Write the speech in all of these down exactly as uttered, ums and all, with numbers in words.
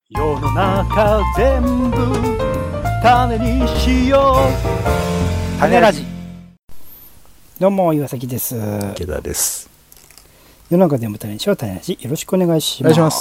世の中全部種にしよう。種ラジ。どうも岩崎です。 池田です。 世の中全部種にしよう。種ラジ、よろしくお願いします。 お願いします。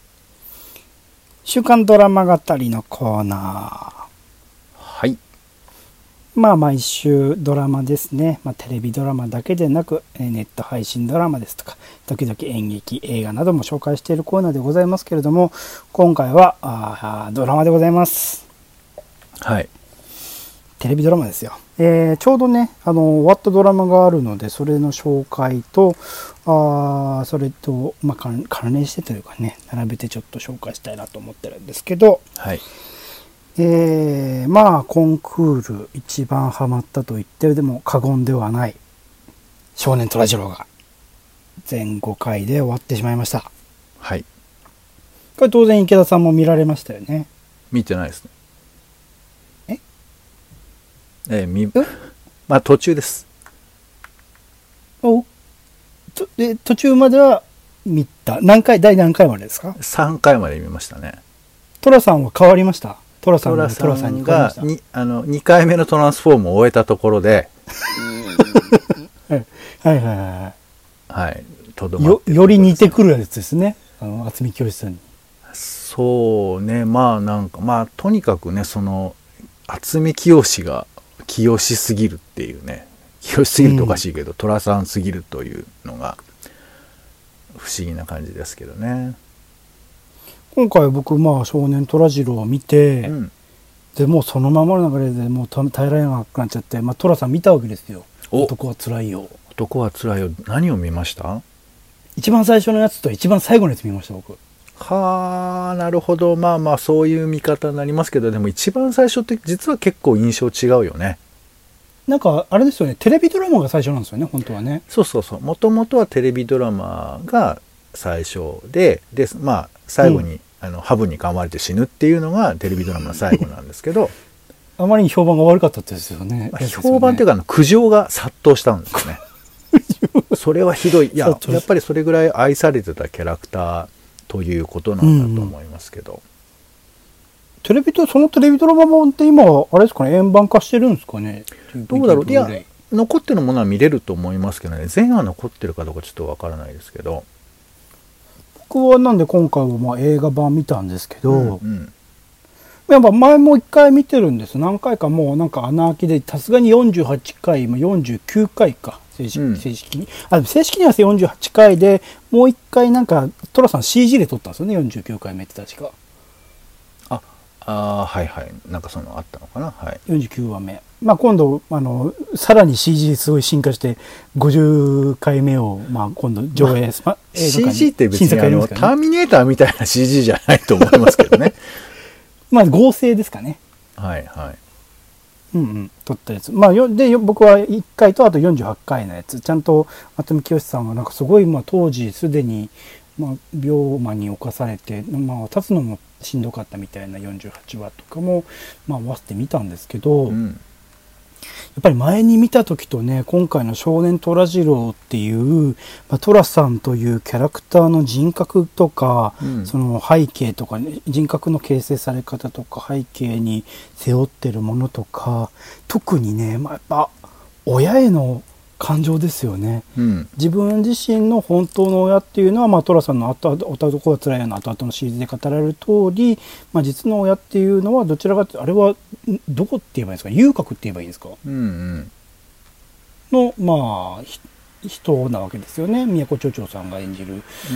週刊ドラマ語りのコーナー。 はい。 まあ毎週ドラマですね。まあテレビドラマだけでなくネット配信ドラマですとか、時々演劇映画なども紹介しているコーナーでございますけれども、今回はあドラマでございます。 はい。 テレビドラマですよ。えー、ちょうどね、あの終わったドラマがあるので、それの紹介とあそれと、まあ、関連してというかね、並べてちょっと紹介したいなと思ってるんですけど、 はい。 えー、まあコンクール一番ハマったと言ってるでも過言ではない少年虎次郎が全ごかいで終わってしまいました。 はい。 これ当然池田さんも見られましたよね。 見てないですね。 ええー、みまあ途中です。 おとで途中までは見た。何回第何回までですか？ さんかいまで見ましたね。 寅さんは変わりました。寅さんが寅さんに変わりました。 にあのにかいめのトランスフォームを終えたところではいはいはいはいはいとどまってよ, より似てくるやつですね。あの渥美清さんに。 そうね、まあなんかまあとにかくね、その渥美清が清しすぎるっていうね、清しすぎるとおかしいけど、うん、寅さんすぎるというのが不思議な感じですけどね。 今回僕まあ少年虎次郎を見て、うん、でもうそのままの流れでもう耐えられなくなっちゃって、まあ、寅さん見たわけですよ。男はつらいよ。 男はつらいよ。何を見ました？ 一番最初のやつと一番最後のやつ見ました僕。 はあ、なるほど。まあまあそういう見方になりますけど、でも一番最初って実は結構印象違うよね。 なんかあれですよね、テレビドラマが最初なんですよね、本当はね。 そうそうそう。もともとはテレビドラマが最初で、でまあ最後に、うん、あのハブに噛まれて死ぬっていうのがテレビドラマの最後なんですけどあまりに評判が悪かったですよね。 まあ、評判っていうかあの苦情が殺到したんですよねそれはひどい。いややっぱりそれぐらい愛されてたキャラクターということなんだと思いますけど、うんうん、 テレビとそのテレビドラマ本って今あれですかね、円盤化してるんですかね。 どうだろう。いや残ってるものは見れると思いますけどね、全話残ってるかどうかちょっとわからないですけど、 僕はなんで今回はまあ映画版見たんですけど、うんうん、やっぱ前も一回見てるんです。何回かもうなんか穴開きでさすがによんじゅうはちかい、よんじゅうきゅうかいか正式、うん、正式にあ正式にはよんじゅうはちかいでもう一回なんか寅さん シージー で撮ったんですよね。よんじゅうきゅうかいめって確か。 ああはいはい、なんかそのあったのかな。はい、 よんじゅうきゅうわめ、まあ、今度あのさらに シージー すごい進化してごじゅっかいめを、まあ、今度上映、まあ、 シージー って別にあの、ね、ターミネーターみたいな シージー じゃないと思いますけどねまあ合成ですかね。 はいはいうんうん、撮ったやつ、まあ、よで僕はいっかいとあとよんじゅうはちかいのやつ、ちゃんと渥美清さんはなんかすごい、まあ、当時すでに、まあ、病魔に侵されて、まあ、立つのもしんどかったみたいなよんじゅうはちわとかも、まあ、合わせてみたんですけど、うん、やっぱり前に見た時とね、今回の少年虎次郎っていう、まあ、虎さんというキャラクターの人格とか、うん、その背景とか、ね、人格の形成され方とか背景に背負ってるものとか、特にね、まあ、やっぱ親への感情ですよね、うん、自分自身の本当の親っていうのは、まあ、寅さんの後々男はつらいよの後々のシリーズで語られる通り、まあ、実の親っていうのはどちらかというとあれはどこって言えばいいんですか、遊郭って言えばいいんですか、うんうん、のまあ人なわけですよね。都町長さんが演じる、うん、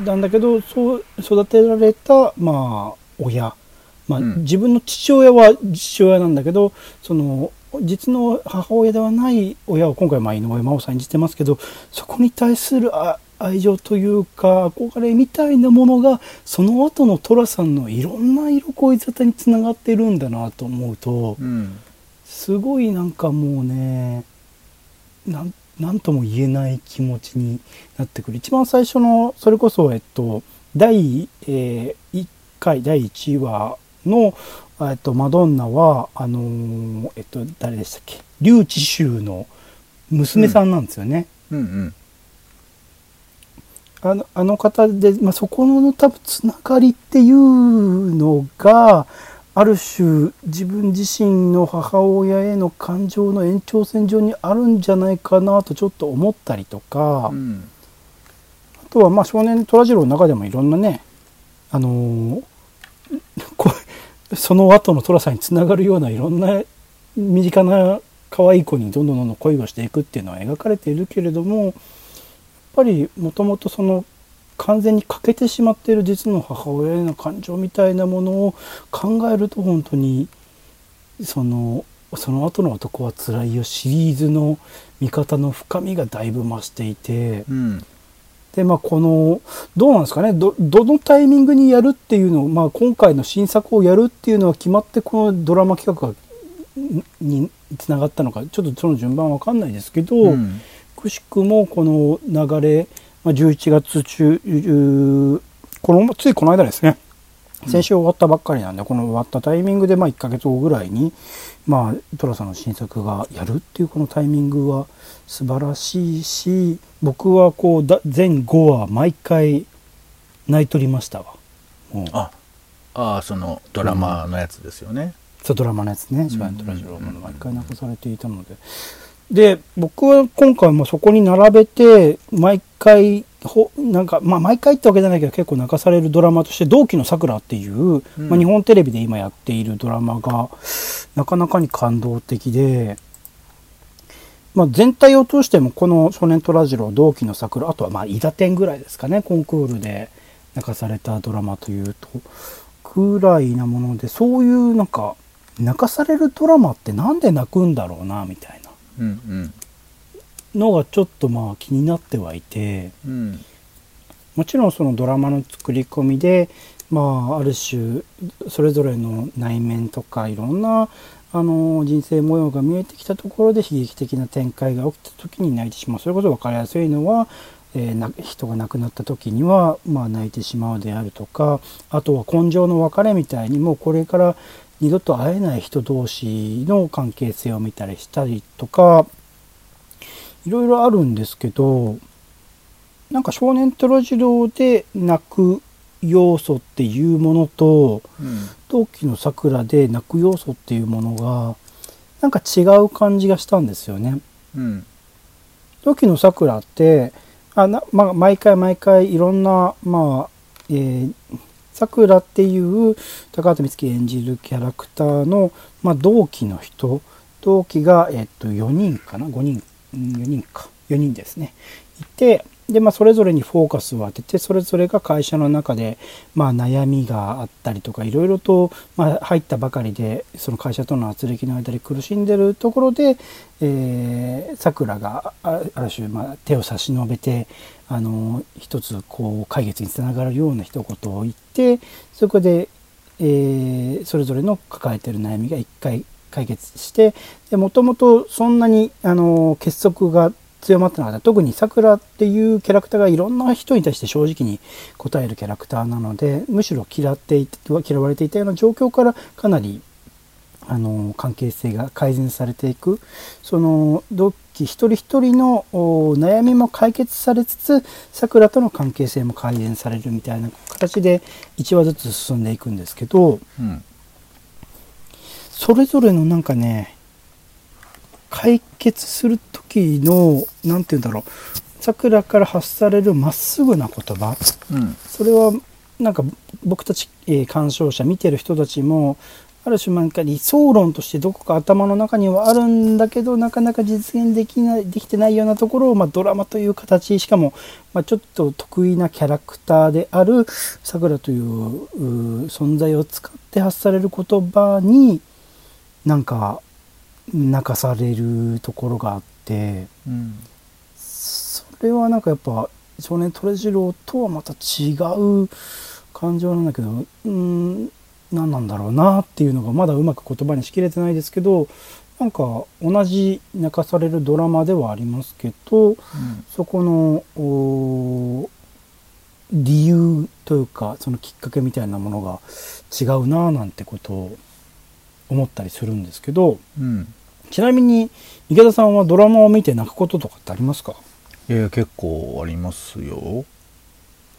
なんだけど、そう育てられたまあ親、まあ、うん、自分の父親は父親なんだけど、その実の母親ではない親を今回まあ井上真央さん演じてますけど、そこに対する愛情というか憧れみたいなものがその後の寅さんのいろんな色恋沙汰につながってるんだなと思うと、うん、すごいなんかもうね、なんなんとも言えない気持ちになってくる。一番最初のそれこそ、えっと、だい、えー、いっかいだいいちわの、えっと、マドンナはあのー、えっと誰でしたっけ、笠智衆の娘さんなんですよね。うんうんうん、 あのあの方で、まあ、そこの多分つながりっていうのがある種自分自身の母親への感情の延長線上にあるんじゃないかなとちょっと思ったりとか、 うん、 あとはまあ少年虎次郎の中でもいろんなね、あのー、こその後の寅さんにつながるようないろんな身近な可愛い子にどんどんどんどん恋をしていくっていうのは描かれているけれども、やっぱりもともとその完全に欠けてしまっている実の母親への感情みたいなものを考えると、本当にそのその後の男はつらいよシリーズの見方の深みがだいぶ増していて、 うん、 でまあこのどうなんですかね、 ど, どのタイミングにやるっていうのを、まあ、今回の新作をやるっていうのは決まってこのドラマ企画がにつながったのかちょっとその順番わかんないですけど、うん、くしくもこの流れ、まあ、じゅういちがつ中このついこの間ですね、先週終わったばっかりなんで、この終わったタイミングでまあいっかげつごぐらいにまあ寅さんの新作がやるっていうこのタイミングは素晴らしいし、僕はこうだ全ごわ毎回泣いとりましたわ。もうああ、そのドラマのやつですよね、うん、 そうドラマのやつね、少年虎次郎も毎回泣かされていたので、で僕は今回もそこに並べて毎回ほなんか、まあ、毎回ってわけじゃないけど結構泣かされるドラマとして同期のさくらっていう、うんまあ、日本テレビで今やっているドラマがなかなかに感動的で、まあ、全体を通してもこの少年虎次郎同期のさくら、あとはまあ伊田天ぐらいですかね、コンクールで泣かされたドラマというとくらいなもので、そういうなんか泣かされるドラマってなんで泣くんだろうなみたいなのがちょっとまあ気になってはいて、うん、もちろんそのドラマの作り込みで、まあ、ある種それぞれの内面とかいろんなあの人生模様が見えてきたところで悲劇的な展開が起きた時に泣いてしまう。それこそ分かりやすいのは、えー、人が亡くなった時には、まあ、泣いてしまうであるとか、あとは根性の別れみたいにもうこれから二度と会えない人同士の関係性を見たりしたりとかいろいろあるんですけど、なんか少年虎次郎で泣く要素っていうものと、うん、同期のさくらで泣く要素っていうものがなんか違う感じがしたんですよね。うん、同期のさくらってあな、まあ、毎回毎回いろんなまあ、えーさくらっていう高畑充希演じるキャラクターの、まあ、同期の人、同期が、えっと、よにんかなごにんよにんかよにんですねいて、で、まあ、それぞれにフォーカスを当ててそれぞれが会社の中で、まあ、悩みがあったりとかいろいろと、まあ、入ったばかりでその会社との圧力の間で苦しんでるところでさくらがある種、まあ、手を差し伸べてあの一つこう解決につながるような一言を言ってそこで、えー、それぞれの抱えている悩みが一回解決してもともとそんなにあの結束が強まってなかった。特にさくらっていうキャラクターがいろんな人に対して正直に答えるキャラクターなのでむしろ嫌っていて嫌われていたような状況からかなりあの関係性が改善されていく、その同期一人一人の悩みも解決されつつさくらとの関係性も改善されるみたいな形でいちわずつ進んでいくんですけど、うん、それぞれのなんかね解決する時のなんて言うんだろう、さくらから発されるまっすぐな言葉、うん、それはなんか僕たち、えー、鑑賞者見てる人たちもある種なんか理想論としてどこか頭の中にはあるんだけどなかなか実現できないできてないようなところを、まあ、ドラマという形しかも、まあ、ちょっと得意なキャラクターであるさくらという存在を使って発される言葉になんか泣かされるところがあって、うん、それはなんかやっぱ少年虎次郎とはまた違う感情なんだけど、うーん何なんだろうなっていうのがまだうまく言葉にしきれてないですけど、なんか同じ泣かされるドラマではありますけど、うん、そこの理由というかそのきっかけみたいなものが違うななんてことを思ったりするんですけど、うん、ちなみに池田さんはドラマを見て泣くこととかってありますか？ いや結構ありますよ。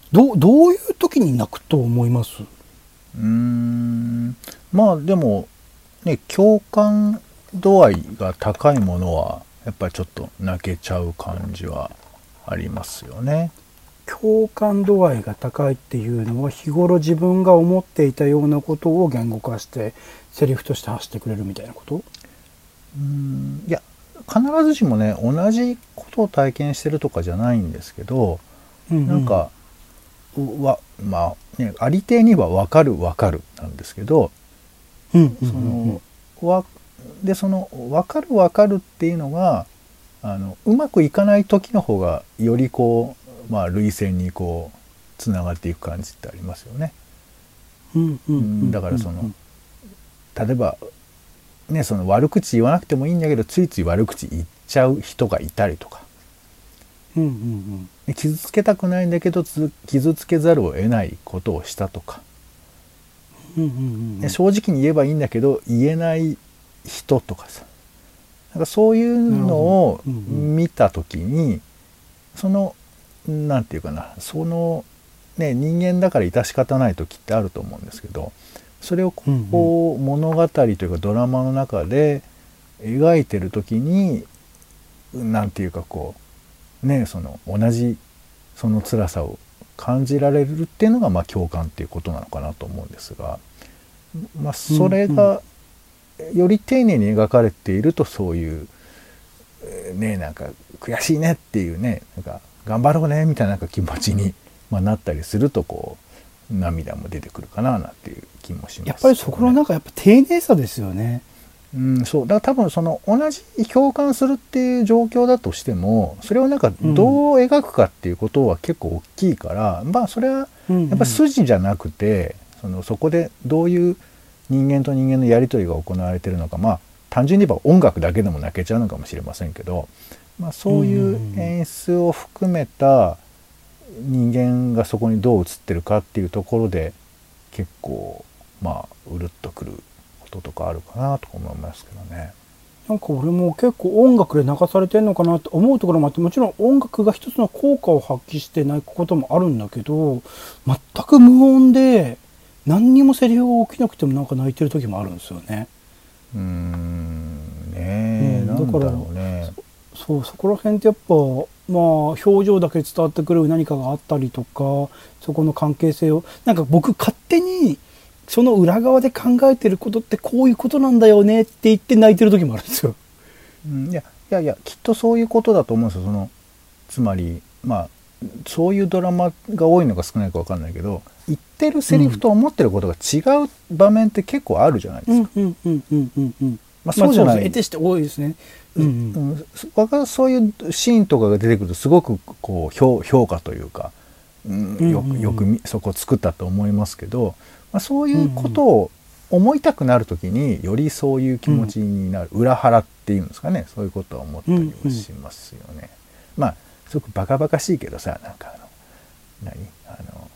どうどういう時に泣くと思います？ うーんまあでもね、共感度合いが高いものはやっぱりちょっと泣けちゃう感じはありますよね。 共感度合いが高いっていうのは日頃自分が思っていたようなことを言語化してセリフとして発してくれるみたいなこと？ うーんいや必ずしもね同じことを体験してるとかじゃないんですけど、 うんうん、 なんかわまあねありていには分かる分かるなんですけど、 うんうんうんうん、 そのわでその分かる分かるっていうのがあのうまくいかない時の方がよりこう、まあ、涙腺にこうつながっていく感じってありますよね。 うんうんうんうん、 だからその例えばねその悪口言わなくてもいいんだけどついつい悪口言っちゃう人がいたりとか、 うんうんうん、 傷つけたくないんだけど傷つけざるを得ないことをしたとか、 うんうんうん、 正直に言えばいいんだけど言えない人とかさ、なんかそういうのを見た時にそのなんていうかなそのね人間だから致し方ない時ってあると思うんですけど、それをこう物語というかドラマの中で描いてる時になんていうかこうねその同じその辛さを感じられるっていうのがまあ共感っていうことなのかなと思うんですが、まあそれがより丁寧に描かれているとそういうねなんか悔しいねっていうねなんか頑張ろうねみたいななんか気持ちに、まあ、なったりするとこう涙も出てくるかななんていう気もします、ね、 やっぱりそこのなんかやっぱ丁寧さですよね。 うん、そうだから多分その同じ共感するっていう状況だとしてもそれをなんかどう描くかっていうことは結構大きいから、うん、まあそれはやっぱ筋じゃなくて、そのそこでどういう人間と人間のやり取りが行われているのか、まあ単純に言えば音楽だけでも泣けちゃうのかもしれませんけど、まあ、そういう演出を含めた人間がそこにどう映ってるかっていうところで結構まあうるっとくることとかあるかなと思いますけどね。 なんか俺も結構音楽で泣かされてるのかなって思うところもあって、もちろん音楽が一つの効果を発揮して泣くこともあるんだけど、全く無音で何にもセリフが起きなくてもなんか泣いてる時もあるんですよね。 うーんねえ、うん、なんだろうね。 そ, そうそこら辺ってやっぱまあ表情だけ伝わってくる何かがあったりとか、そこの関係性をなんか僕勝手にその裏側で考えてることってこういうことなんだよねって言って泣いてる時もあるんですよ。 うん、いやいやいやきっとそういうことだと思うんですよ。そのつまりまあそういうドラマが多いのか少ないか分かんないけど、言ってるセリフと思ってることが違う場面って結構あるじゃないですか。まあそうじゃない。 得てして多いですね。うんうんうん、そういうシーンとかが出てくるとすごくこう 評, 評価というか、うん、よくよくそこを作ったと思いますけど、まあ、そういうことを思いたくなるときによりそういう気持ちになる、うん、裏腹っていうんですかね、そういうことは思ったりもしますよね。うんうん、まあすごくバカバカしいけどさ、なんかあの何あの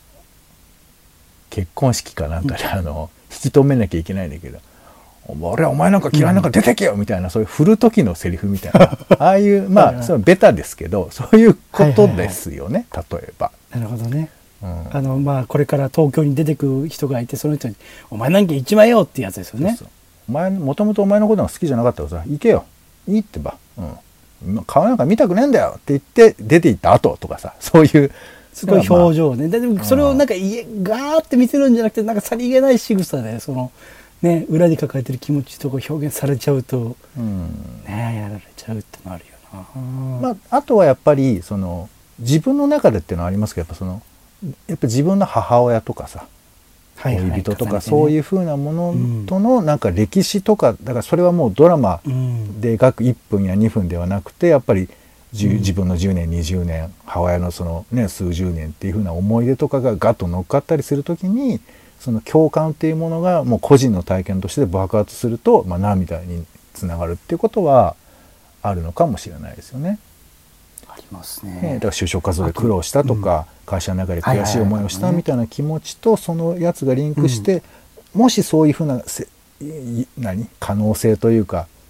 結婚式かなんかであの引き止めなきゃいけないんだけど、俺はお前なんか嫌いなんか出てけよみたいな、うん、そういう振る時のセリフみたいなああいうまあそのベタですけどそういうことですよね、はいはいはい、例えば。 なるほどね。うん、あのまあこれから東京に出てく人がいてその人に「お前なんか一枚よ」ってやつですよね。そうそう、 お前もともとお前のことが好きじゃなかったからさ行けよいいってば、うん、顔なんか見たくねえんだよって言って出て行った後とかさ、そういうすごい表情ね、まあ、でもそれをなんか家ガーって見せるんじゃなくてなんかさりげない仕草でそのね裏に抱えてる気持ちとか表現されちゃうと、うん、ねやられちゃうってのあるよな。 まああとはやっぱりその自分の中でっていうのはありますけど、やっぱそのやっぱ自分の母親とかさ恋人とかそういう風なものとのなんか歴史とか、だからそれはもうドラマで描くいっぷんやにふんではなくて、やっぱり自分のじゅうねんにじゅうねん母親のそのね数十年っていう風な思い出とかがガッと乗っかったりするときに、その共感っていうものがもう個人の体験として爆発すると、まあ、涙につながるっていうことはあるのかもしれないですよね。 ありますね。 ね、だから就職活動で苦労したとか、うん、会社の中で悔しい思いをしたみたいな気持ちとそのやつがリンクして、うん、もしそういうふうなせ何可能性というか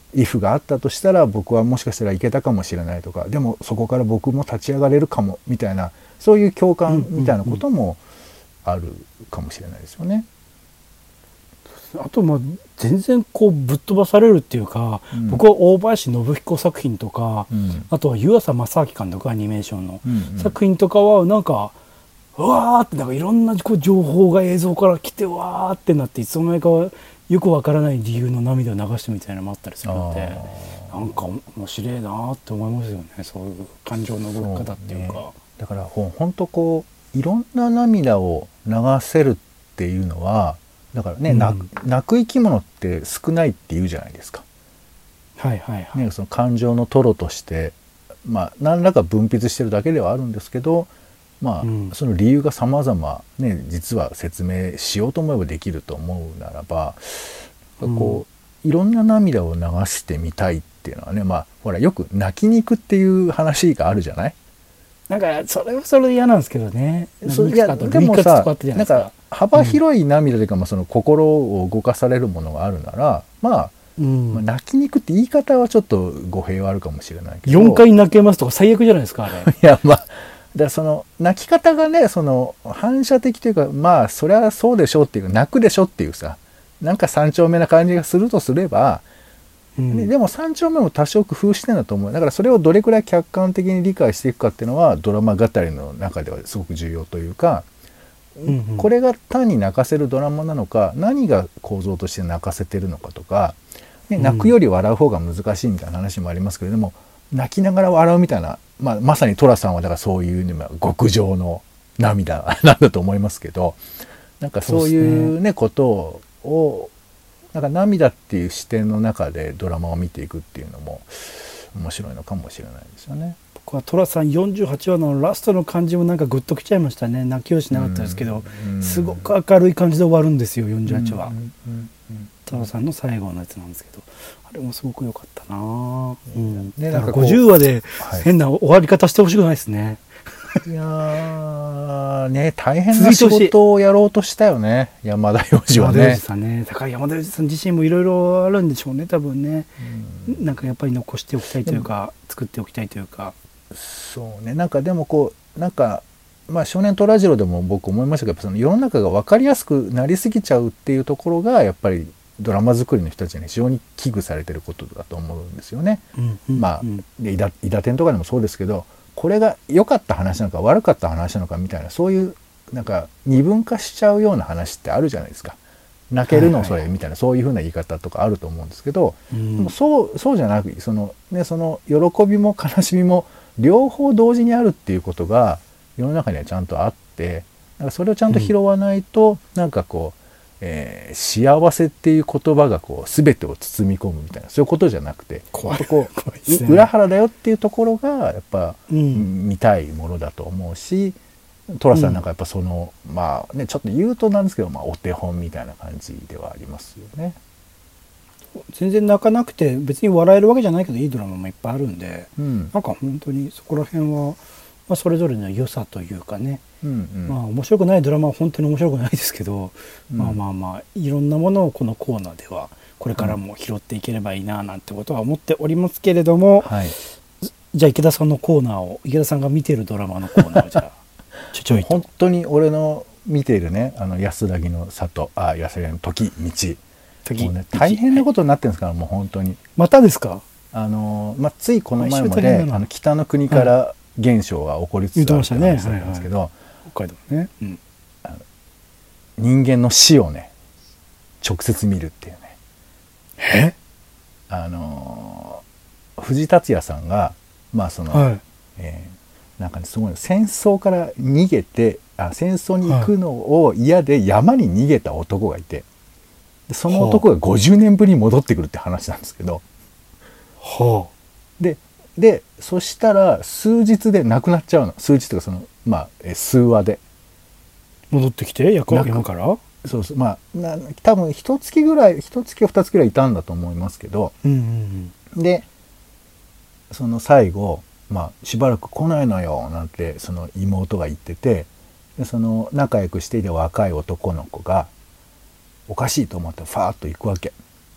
イフがあったとしたら僕はもしかしたらいけたかもしれないとか、でもそこから僕も立ち上がれるかもみたいな、そういう共感みたいなこともあるかもしれないですよね。 あとまあ全然こうぶっ飛ばされるっていうか、うん、僕は大林信彦作品とか、うん、あとは湯浅正明監督アニメーションの作品とかはなんか、うわーってなんかいろんなこう情報が映像から来てわーってなって、いつの間にかよくわからない理由の涙を流してみたいなのもあったりするので、なんか面白いなって思いますよね、そういう感情の動き方っていうか。 ね、だからほんとこういろんな涙を流せるっていうのはだからね、うん、泣, 泣く生き物って少ないって言うじゃないですか。 はいはいはい。 ね、その感情のトロとして、まあ、何らか分泌してるだけではあるんですけど、まあ、うん、その理由が様々ね、実は説明しようと思えばできると思うならば、こういろんな涙を流してみたいっていうのはね、まあほらよく泣きに行くっていう話があるじゃない。 なんかそれはそれで嫌なんですけどね。 そいやでもさ、なんか幅広い涙というか、うん、まあその心を動かされるものがあるなら、まあ、うん、まあ泣きに行くって言い方はちょっと語弊はあるかもしれないけど。 よんかい泣けますとか最悪じゃないですかあれ。 いやまあ。だからその泣き方がね、その反射的というか、まあそりゃそうでしょうっていう、泣くでしょっていうさ、なんか三丁目な感じがするとすれば、うん、でも三丁目も多少工夫してんだと思う。だからそれをどれくらい客観的に理解していくかっていうのはドラマ語りの中ではすごく重要というか、うんうん、これが単に泣かせるドラマなのか、何が構造として泣かせてるのかとか、ね、泣くより笑う方が難しいみたいな話もありますけれども、泣きながら笑うみたいな、まあ、まさに寅さんはだからそういう、ね、極上の涙なんだと思いますけど、なんかそういうね、ねことをなんか涙っていう視点の中でドラマを見ていくっていうのも面白いのかもしれないですよね。 僕は寅さんよんじゅうはちわのラストの感じもなんかグッときちゃいましたね。泣きはしなかったですけど、すごく明るい感じで終わるんですよよんじゅうはちわ。寅さんの最後のやつなんですけど、あれもすごく良かったな、うん、ね、だからごじゅうわで変な終わり方してほしくないですね。 いやーね、大変な仕事をやろうとしたよね、山田洋次はね。山田洋次さんね、だから山田洋次さん自身もいろいろあるんでしょうね、多分ね、うん、なんかやっぱり残しておきたいというか、作っておきたいというか。そうね、なんかでもこうなんかまあ少年虎次郎でも僕思いましたけど、その世の中が分かりやすくなりすぎちゃうっていうところがやっぱりドラマ作りの人たちに非常に危惧されてることだと思うんですよね。うんうんうん、まあで伊田伊田天とかでもそうですけど、これが良かった話なのか悪かった話なのかみたいな、そういうなんか二分化しちゃうような話ってあるじゃないですか。泣けるのそれみたいな、そういう風な言い方とかあると思うんですけど、うん、でもそうそうじゃなく、そのね、その喜びも悲しみも両方同時にあるっていうことが世の中にはちゃんとあって、なんかそれをちゃんと拾わないと、うん、なんかこうえー、幸せっていう言葉がこう全てを包み込むみたいな、そういうことじゃなくて、こうこう、ね、裏腹だよっていうところがやっぱ、うん、見たいものだと思うし、寅さんなんかやっぱその、うん、まあねちょっと言うとなんですけど、まあ、お手本みたいな感じではありますよね。 全然泣かなくて別に笑えるわけじゃないけどいいドラマもいっぱいあるんで、うん、なんか本当にそこら辺は、まあ、それぞれの良さというかね、うんうん、まあ面白くないドラマは本当に面白くないですけど、うん、まあまあまあいろんなものをこのコーナーではこれからも拾っていければいいななんてことは思っておりますけれども、はい、じゃあ池田さんのコーナーを、池田さんが見ているドラマのコーナーをじゃあちょちょいと本当に俺の見ているね、あの安らぎの里、あ安らぎの時道時もう、ね、大変なことになってるんですから、はい、もう本当にまたですか。 あの、まあ、ついこの前もね、あの北の国から現象が起こりつつあるって話なんですけど、 北海道ね、うん、 あの人間の死をね直接見るっていうね。 えあの藤達也さんがまあその、はい、えー、なんかねすごい戦争から逃げてあ戦争に行くのを嫌で山に逃げた男がいて、でその男がごじゅうねんぶりに戻ってくるって話なんですけど、 はあ、 ででそしたら数日で亡くなっちゃうの。数日というかそのまあえ数話で戻ってきて山から、 そうそう、まあな多分一月ぐらい一月二月ぐらいいたんだと思いますけど、 うんうんうん、でその最後、まあ、しばらく来ないのよなんてその妹が言ってて、でその仲良くしていた若い男の子がおかしいと思ってファーッと行くわけ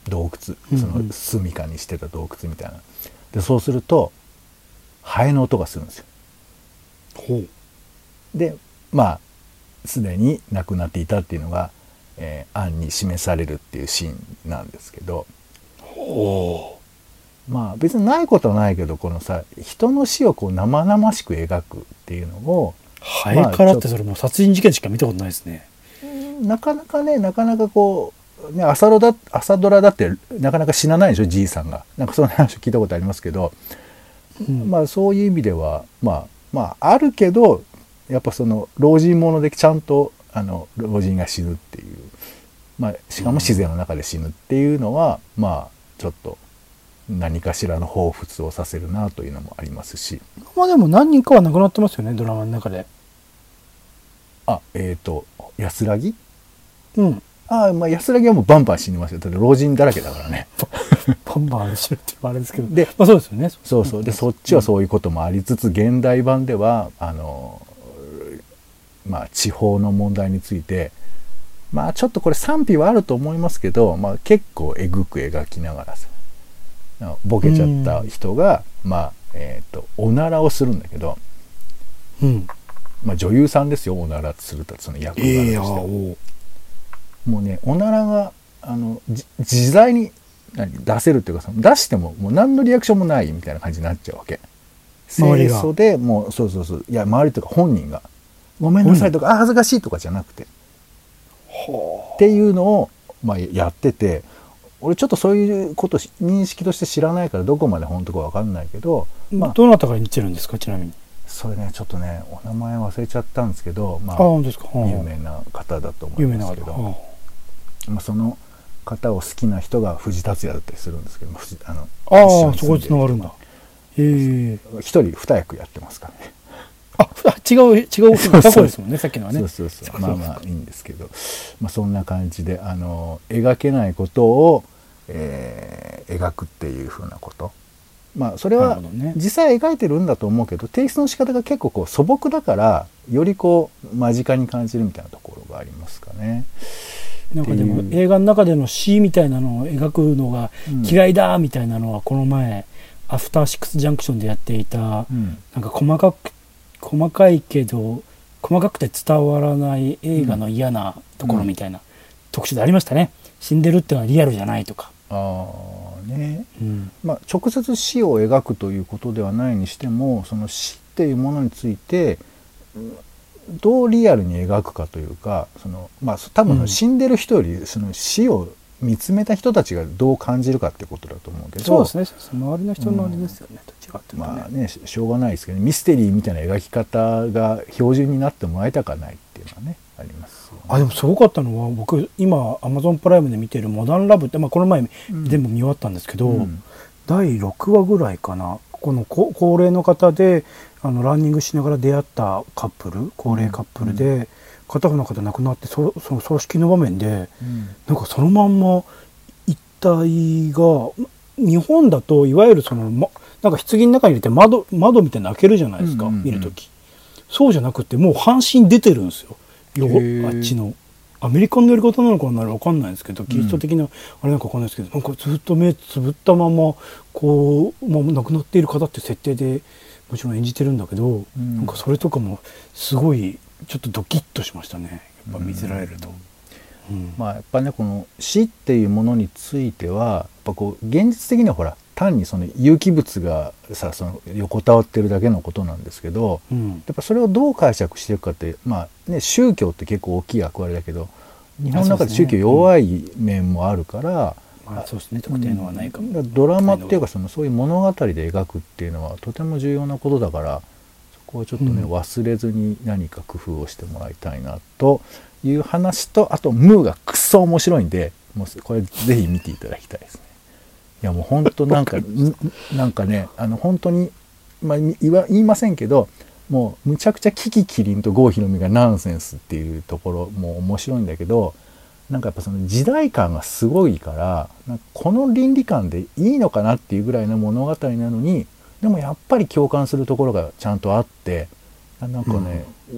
洞窟、その住処にしてた洞窟みたいな。でそうするとハエの音がするんですよ。 ほう。 でまあすでに亡くなっていたっていうのが、えー、案に示されるっていうシーンなんですけど、 ほうまあ別にないことはないけど、このさ人の死をこう生々しく描くっていうのをハエからってそれもう殺人事件しか見たことないですね。 なかなかねなかなかこう、ね、朝ドラだ朝ドラだってなかなか死なないでしょ、じいさんが。なんかその話を聞いたことありますけど、うん、まあそういう意味ではまあまああるけど、やっぱその老人者でちゃんとあの老人が死ぬっていう、まあ、しかも自然の中で死ぬっていうのは、うん、まあちょっと何かしらの彷彿をさせるなというのもありますし、 まあでも何人かは亡くなってますよね、ドラマの中で。 あえっ、ー、と安らぎ、 うん、 あまあ安らぎはもうバンバン死にますよ。だって老人だらけだからね。 バンバン死ぬって言われるんですけど、 で、 まあ、そうですよね。 そうそう。でそっちはそういうこともありつつ、現代版ではあのまあ地方の問題について、まあちょっとこれ賛否はあると思いますけど、まあ結構えぐく描きながらさ、ボケちゃった人が、うん、まあえっ、ー、とおならをするんだけど、 うん、 まあ女優さんですよ、おならするとその役柄として、えー、もうねおならがあの自在に出せるっていうか、出してももう何のリアクションもないみたいな感じになっちゃうわけ。清楚でもうそうそうそう、いや周りとか本人がごめんなさいとか、あ恥ずかしいとかじゃなくて、っていうのをまあやってて、俺ちょっとそういうこと認識として知らないからどこまで本当か分かんないけど、 まあ、どなたが似てるんですか、ちなみに。 それねちょっとねお名前忘れちゃったんですけど、まああですか、 有名な方だと思いますけど、まあ、その方を好きな人が藤達也だったりするんですけど、あのああそこに繋がるんだ。へえ。 一人二役やってますからね。 あ違う違う過去ですもんね、さっきのはね。 そうそうそう、まあまあいいんですけど、まあ、そんな感じであの描けないことを、えー、描くっていうふうなこと、まあそれは実際描いてるんだと思うけど、提出の仕方が結構こう素朴だからよりこう間近に感じるみたいなところがありますかね。 なんかでも映画の中での死みたいなのを描くのが嫌いだみたいなのは、この前アフターシックスジャンクションでやっていた、うん、なんか細かく細かいけど細かくて伝わらない映画の嫌なところみたいな、うん、特集でありましたね。死んでるってのはリアルじゃないとか。 あね、うん、まあ直接死を描くということではないにしても、その死っていうものについてどうリアルに描くかというか、そのまあ多分死んでる人よりその死を見つめた人たちがどう感じるかってことだと思うけど、 そうですね、周りの人のあれですよね、どっちかっていうとね。 まあねしょうがないですけど、ね、ミステリーみたいな描き方が標準になってもらいたくないっていうのはねあります、ね。 あでもすごかったのは、僕今アマゾンプライムで見てるモダンラブって、まあ、この前全部見終わったんですけど、うん、だいろくわぐらいかな、この高齢の方であのランニングしながら出会ったカップル、高齢カップルで、うん、片方の方亡くなって、そその葬式の場面で、うん、なんかそのまんま遺体が、日本だといわゆるその、ま、なんか棺の中に入れて窓窓みたいなの開けるじゃないですか、うんうんうん、見るとき。そうじゃなくてもう半身出てるんですよ、よあっちの。アメリカのやり方なのかなら分かんないんですけど、キリスト的なあれなんか分かんないですけど、なんかずっと目つぶったままこう、まあ、亡くなっている方って設定でもちろん演じてるんだけど、うん、なんかそれとかもすごいちょっとドキッとしましたね、やっぱ見せられると。 うんうん、まあやっぱねこの死っていうものについてはやっぱこう現実的にはほら単にその有機物がさその横たわってるだけのことなんですけど、うん、やっぱそれをどう解釈していくかって、まあね、宗教って結構大きい役割だけど、日本の中で宗教弱い面もあるから、 まあそうですね、特定のはないかも。 ドラマっていうかそのそういう物語で描くっていうのはとても重要なことだから、そこはちょっとね、うん、忘れずに何か工夫をしてもらいたいなという話と、あとムーがクソ面白いんで、もうこれぜひ見ていただきたいですね。いやもう本当なんかなんかね、あの本当に、まあ、言わ言いませんけど、もうむちゃくちゃキキキリンと郷ひろみがナンセンスっていうところも面白いんだけど、なんかやっぱその時代感がすごいから、なんかこの倫理観でいいのかなっていうぐらいの物語なのに、でもやっぱり共感するところがちゃんとあって、なんかね、うん、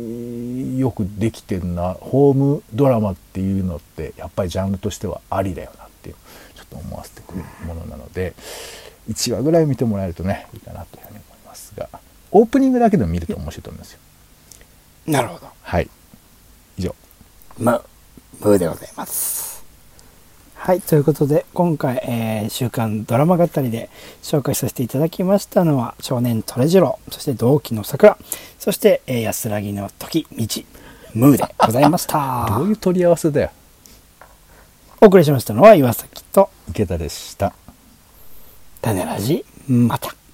よくできてるな、ホームドラマっていうのってやっぱりジャンルとしてはありだよなってってちょっと思わせてくれるものなので、いちわぐらい見てもらえるとねいいかなというふうに思いますが、オープニングだけでも見ると面白いと思いますよ。 なるほど。 はい、以上。 ムムーでございます。はい、ということで今回、えー、週刊ドラマ語りで紹介させていただきましたのは少年トレジロー、そして同期の桜、そして、えー、安らぎの時道ムーでございましたどういう取り合わせだよ。 お送りしましたのは岩崎と池田でした。 種ラジ、また。